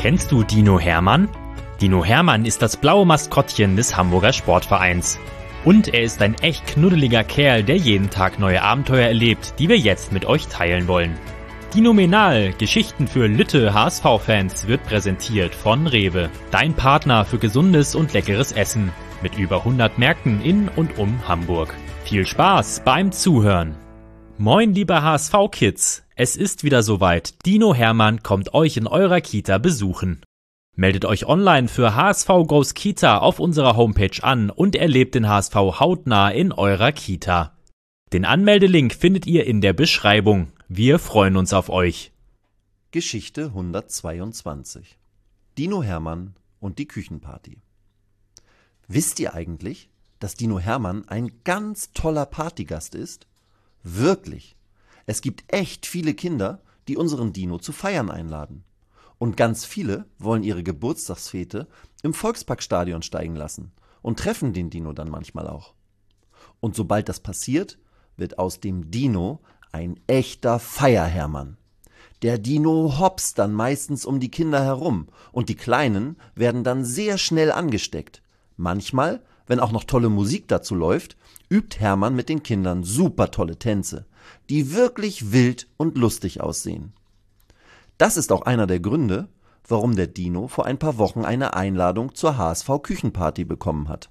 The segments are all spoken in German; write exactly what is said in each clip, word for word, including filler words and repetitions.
Kennst du Dino Hermann? Dino Hermann ist das blaue Maskottchen des Hamburger Sportvereins. Und er ist ein echt knuddeliger Kerl, der jeden Tag neue Abenteuer erlebt, die wir jetzt mit euch teilen wollen. Dinomenal, Geschichten für Lütte H S V-Fans, wird präsentiert von Rewe. Dein Partner für gesundes und leckeres Essen. Mit über hundert Märkten in und um Hamburg. Viel Spaß beim Zuhören. Moin liebe H S V-Kids, es ist wieder soweit. Dino Hermann kommt euch in eurer Kita besuchen. Meldet euch online für H S V Goes Kita auf unserer Homepage an und erlebt den H S V hautnah in eurer Kita. Den Anmeldelink findet ihr in der Beschreibung. Wir freuen uns auf euch. Geschichte hundertzweiundzwanzig. Dino Hermann und die Küchenparty. Wisst ihr eigentlich, dass Dino Hermann ein ganz toller Partygast ist? Wirklich. Es gibt echt viele Kinder, die unseren Dino zu Feiern einladen. Und ganz viele wollen ihre Geburtstagsfete im Volksparkstadion steigen lassen und treffen den Dino dann manchmal auch. Und sobald das passiert, wird aus dem Dino ein echter Feierhermann. Der Dino hopst dann meistens um die Kinder herum und die Kleinen werden dann sehr schnell angesteckt. Manchmal, wenn auch noch tolle Musik dazu läuft, übt Hermann mit den Kindern super tolle Tänze, die wirklich wild und lustig aussehen. Das ist auch einer der Gründe, warum der Dino vor ein paar Wochen eine Einladung zur H S V-Küchenparty bekommen hat.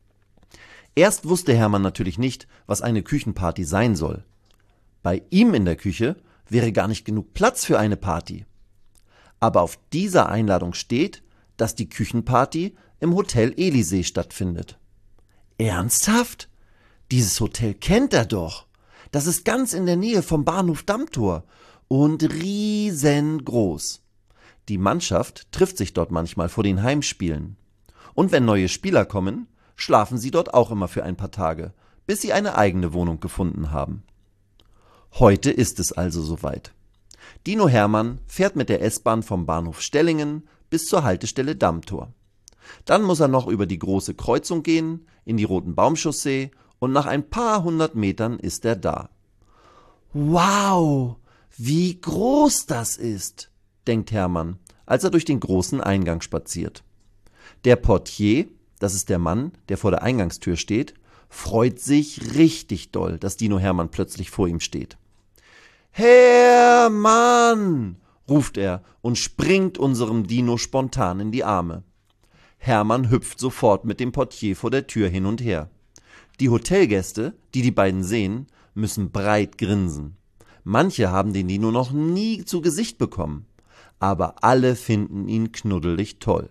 Erst wusste Hermann natürlich nicht, was eine Küchenparty sein soll. Bei ihm in der Küche wäre gar nicht genug Platz für eine Party. Aber auf dieser Einladung steht, dass die Küchenparty im Hotel Elysee stattfindet. Ernsthaft? Dieses Hotel kennt er doch. Das ist ganz in der Nähe vom Bahnhof Dammtor und riesengroß. Die Mannschaft trifft sich dort manchmal vor den Heimspielen. Und wenn neue Spieler kommen, schlafen sie dort auch immer für ein paar Tage, bis sie eine eigene Wohnung gefunden haben. Heute ist es also soweit. Dino Hermann fährt mit der S-Bahn vom Bahnhof Stellingen bis zur Haltestelle Dammtor. Dann muss er noch über die große Kreuzung gehen, in die Roten Baumchaussee und nach ein paar hundert Metern ist er da. Wow, wie groß das ist, denkt Hermann, als er durch den großen Eingang spaziert. Der Portier, das ist der Mann, der vor der Eingangstür steht, freut sich richtig doll, dass Dino Hermann plötzlich vor ihm steht. Hermann, ruft er und springt unserem Dino spontan in die Arme. Hermann hüpft sofort mit dem Portier vor der Tür hin und her. Die Hotelgäste, die die beiden sehen, müssen breit grinsen. Manche haben den Dino noch nie zu Gesicht bekommen, aber alle finden ihn knuddelig toll.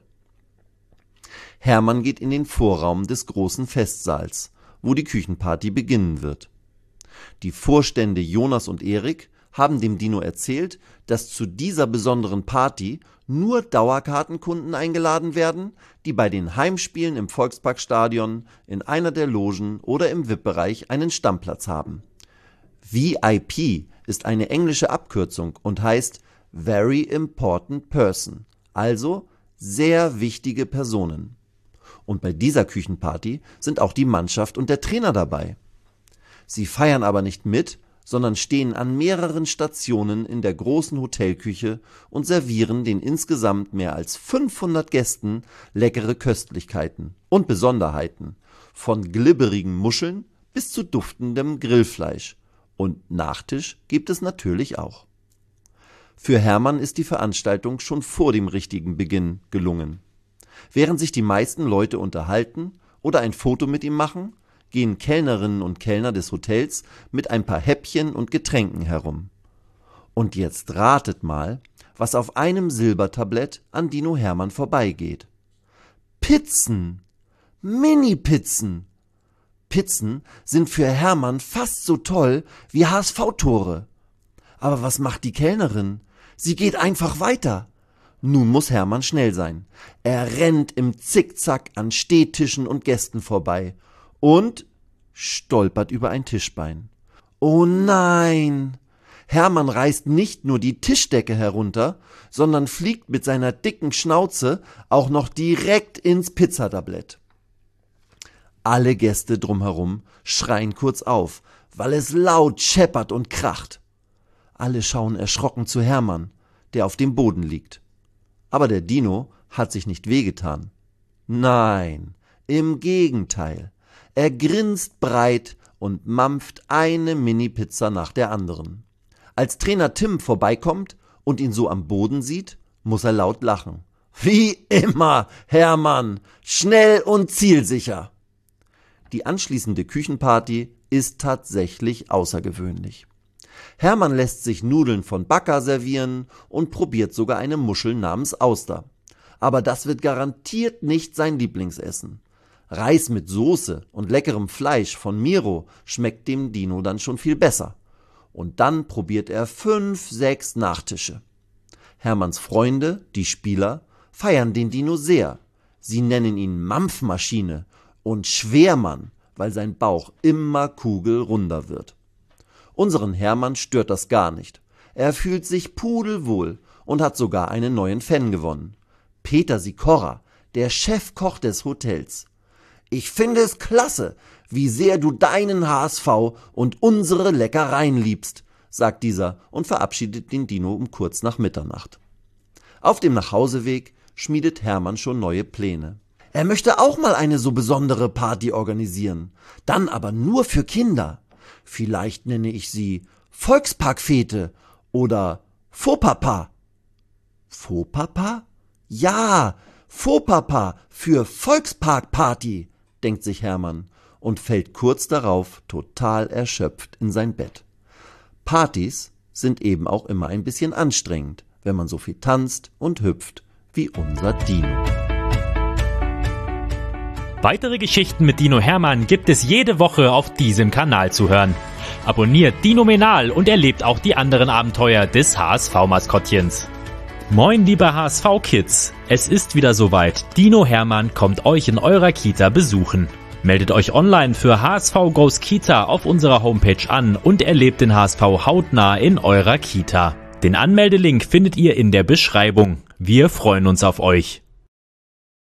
Hermann geht in den Vorraum des großen Festsaals, wo die Küchenparty beginnen wird. Die Vorstände Jonas und Erik haben dem Dino erzählt, dass zu dieser besonderen Party nur Dauerkartenkunden eingeladen werden, die bei den Heimspielen im Volksparkstadion in einer der Logen oder im V I P-Bereich einen Stammplatz haben. V I P ist eine englische Abkürzung und heißt Very Important Person, also sehr wichtige Personen. Und bei dieser Küchenparty sind auch die Mannschaft und der Trainer dabei. Sie feiern aber nicht mit, sondern stehen an mehreren Stationen in der großen Hotelküche und servieren den insgesamt mehr als fünfhundert Gästen leckere Köstlichkeiten und Besonderheiten, von glibberigen Muscheln bis zu duftendem Grillfleisch. Und Nachtisch gibt es natürlich auch. Für Hermann ist die Veranstaltung schon vor dem richtigen Beginn gelungen. Während sich die meisten Leute unterhalten oder ein Foto mit ihm machen, gehen Kellnerinnen und Kellner des Hotels mit ein paar Häppchen und Getränken herum. Und jetzt ratet mal, was auf einem Silbertablett an Dino Hermann vorbeigeht. Pizzen! Mini-Pizzen! Pizzen sind für Hermann fast so toll wie H S V-Tore. Aber was macht die Kellnerin? Sie geht einfach weiter. Nun muss Hermann schnell sein. Er rennt im Zickzack an Stehtischen und Gästen vorbei und stolpert über ein Tischbein. Oh nein! Hermann reißt nicht nur die Tischdecke herunter, sondern fliegt mit seiner dicken Schnauze auch noch direkt ins Pizzatablett. Alle Gäste drumherum schreien kurz auf, weil es laut scheppert und kracht. Alle schauen erschrocken zu Hermann, der auf dem Boden liegt. Aber der Dino hat sich nicht wehgetan. Nein, im Gegenteil. Er grinst breit und mampft eine Mini-Pizza nach der anderen. Als Trainer Tim vorbeikommt und ihn so am Boden sieht, muss er laut lachen. Wie immer, Hermann, schnell und zielsicher. Die anschließende Küchenparty ist tatsächlich außergewöhnlich. Hermann lässt sich Nudeln von Backer servieren und probiert sogar eine Muschel namens Auster. Aber das wird garantiert nicht sein Lieblingsessen. Reis mit Soße und leckerem Fleisch von Miro schmeckt dem Dino dann schon viel besser. Und dann probiert er fünf, sechs Nachtische. Hermanns Freunde, die Spieler, feiern den Dino sehr. Sie nennen ihn Mampfmaschine und Schwermann, weil sein Bauch immer kugelrunder wird. Unseren Hermann stört das gar nicht. Er fühlt sich pudelwohl und hat sogar einen neuen Fan gewonnen. Peter Sikora, der Chefkoch des Hotels. Ich finde es klasse, wie sehr du deinen H S V und unsere Leckereien liebst, sagt dieser und verabschiedet den Dino um kurz nach Mitternacht. Auf dem Nachhauseweg schmiedet Hermann schon neue Pläne. Er möchte auch mal eine so besondere Party organisieren, dann aber nur für Kinder. Vielleicht nenne ich sie Volksparkfete oder Fauxpapa. Fauxpapa? Ja, Fauxpapa für Volksparkparty, denkt sich Hermann und fällt kurz darauf total erschöpft in sein Bett. Partys sind eben auch immer ein bisschen anstrengend, wenn man so viel tanzt und hüpft wie unser Dino. Weitere Geschichten mit Dino Hermann gibt es jede Woche auf diesem Kanal zu hören. Abonniert Dinomenal und erlebt auch die anderen Abenteuer des H S V-Maskottchens. Moin liebe H S V-Kids, es ist wieder soweit. Dino Hermann kommt euch in eurer Kita besuchen. Meldet euch online für H S V Goes Kita auf unserer Homepage an und erlebt den H S V hautnah in eurer Kita. Den Anmeldelink findet ihr in der Beschreibung. Wir freuen uns auf euch.